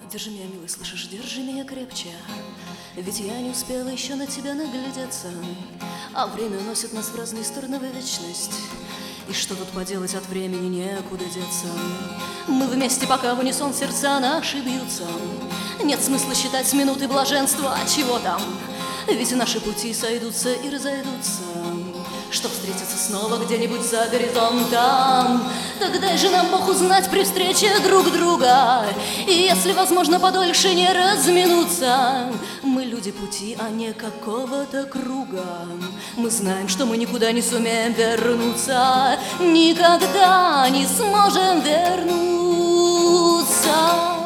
Держи меня, милый, слышишь, держи меня крепче, ведь я не успела еще на тебя наглядеться, а время носит нас в разные стороны в вечность. И что тут поделать, от времени некуда деться. Мы вместе, пока в унисон сердца наши бьются. Нет смысла считать минуты блаженства, а чего там? Ведь наши пути сойдутся и разойдутся, чтоб встретиться снова где-нибудь за горизонтом. Так дай же нам Бог узнать при встрече друг друга, и если возможно подольше не разминуться. Мы люди пути, а не какого-то круга. Мы знаем, что мы никуда не сумеем вернуться, никогда не сможем вернуться.